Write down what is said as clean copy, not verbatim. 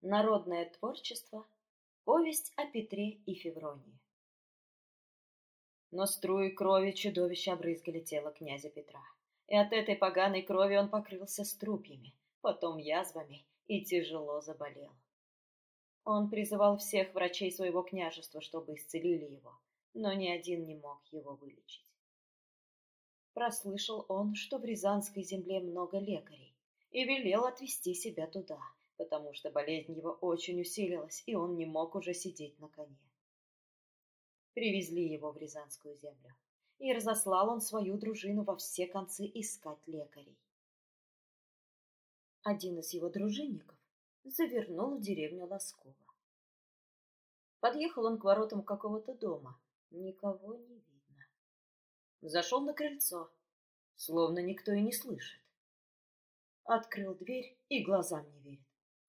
Народное творчество. Повесть о Петре и Февронии. Но струи крови чудовища обрызгали тело князя Петра, и от этой поганой крови он покрылся струпьями, потом язвами и тяжело заболел. Он призывал всех врачей своего княжества, чтобы исцелили его, но ни один не мог его вылечить. Прослышал он, что в Рязанской земле много лекарей, и велел отвезти себя туда, потому что болезнь его очень усилилась, и он не мог уже сидеть на коне. Привезли его в Рязанскую землю, и разослал он свою дружину во все концы искать лекарей. Один из его дружинников завернул в деревню Лосково. Подъехал он к воротам какого-то дома, никого не видно. Зашел на крыльцо, словно никто и не слышит. Открыл дверь и глазам не верит.